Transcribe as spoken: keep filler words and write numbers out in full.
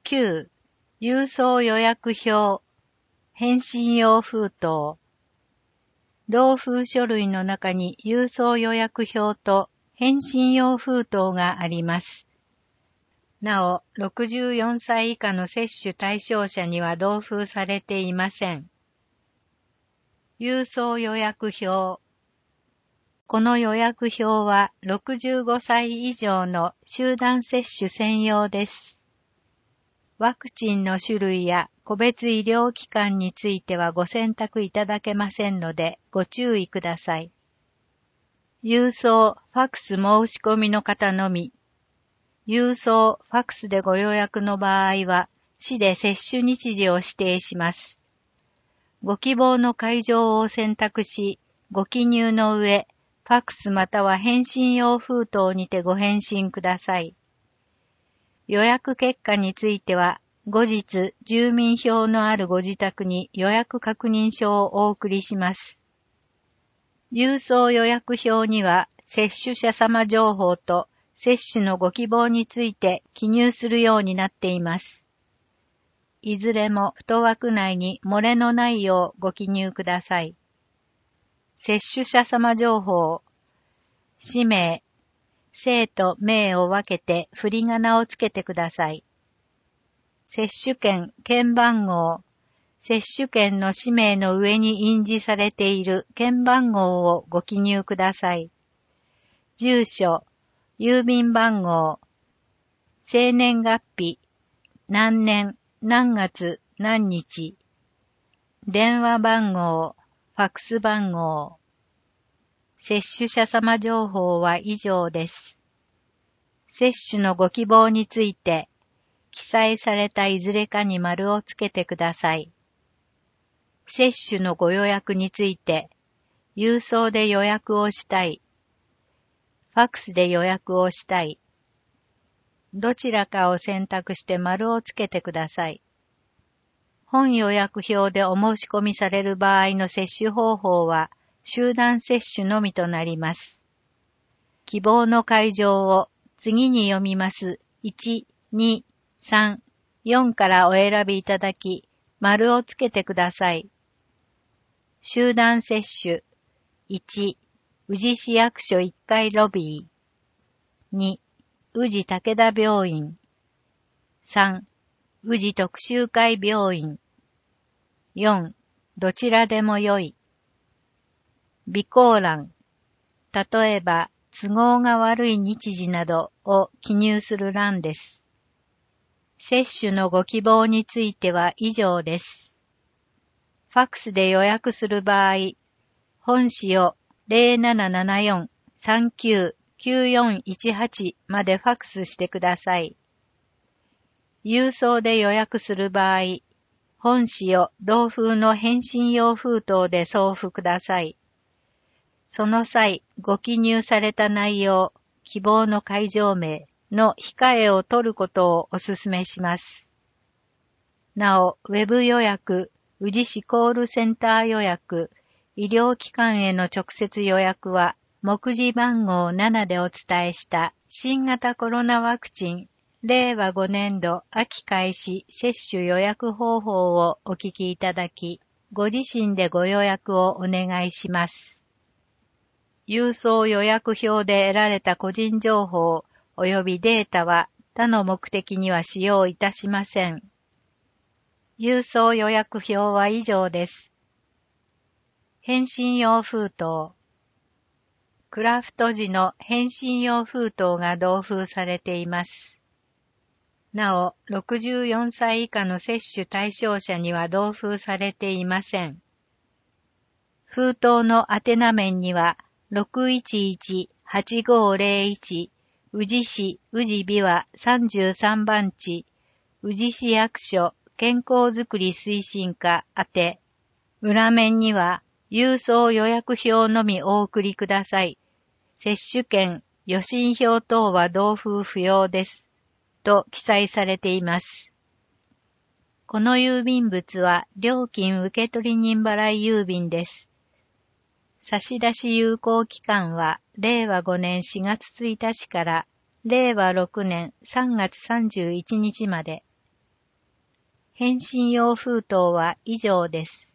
きゅう、郵送予約表、返信用封筒。同封書類の中に郵送予約表と返信用封筒があります。なお、ろくじゅうよんさい以下の接種対象者には同封されていません。郵送予約表。この予約表はろくじゅうごさい以上の集団接種専用です。ワクチンの種類や個別医療機関についてはご選択いただけませんのでご注意ください。郵送、ファクス申し込みの方のみ。郵送、ファクスでご予約の場合は、市で接種日時を指定します。ご希望の会場を選択し、ご記入の上、ファクスまたは返信用封筒にてご返信ください。予約結果については、後日住民票のあるご自宅に予約確認書をお送りします。郵送予約表には、接種者様情報と接種のご希望について記入するようになっています。いずれも太枠内に漏れのないようご記入ください。接種者様情報、氏名、姓と名を分けて振り仮名をつけてください。接種券、券番号、接種券の氏名の上に印字されている券番号をご記入ください。住所、郵便番号、生年月日、何年、何月、何日、電話番号、ファクス番号。接種者様情報は以上です。接種のご希望について、記載されたいずれかに丸をつけてください。接種のご予約について、郵送で予約をしたい、ファクスで予約をしたい、どちらかを選択して丸をつけてください。本予約表でお申し込みされる場合の接種方法は、集団接種のみとなります。希望の会場を次に読みます。いち、に、さん、よんからお選びいただき、丸をつけてください。集団接種。いち、宇治市役所いっかいロビー。に、宇治武田病院。さん、宇治特集会病院。よん、どちらでもよい。備考欄。例えば、都合が悪い日時などを記入する欄です。接種のご希望については以上です。ファクスで予約する場合、本紙を ゼロななななよん さんきゅう きゅうよんいちはち までファクスしてください。郵送で予約する場合、本紙を同封の返信用封筒で送付ください。その際、ご記入された内容、希望の会場名の控えを取ることをお勧めします。なお、ウェブ予約、宇治市コールセンター予約、医療機関への直接予約は、目次番号ななでお伝えした新型コロナワクチン、れいわごねんど秋開始接種予約方法をお聞きいただき、ご自身でご予約をお願いします。郵送予約表で得られた個人情報及びデータは他の目的には使用いたしません。郵送予約表は以上です。返信用封筒。クラフト時の返信用封筒が同封されています。なお、ろくじゅうよんさい以下の接種対象者には同封されていません。封筒の宛名面には、ろくいちいち はちごゼロいち宇治市宇治美和さんじゅうさんばん地宇治市役所健康づくり推進課宛て、裏面には郵送予約表のみお送りください。接種券、予診票等は同封不要です。と記載されています。この郵便物は料金受取人払い郵便です。差出有効期間はれいわごねんしがつついたちかられいわろくねんさんがつさんじゅういちにちまで。 返信用封筒は以上です。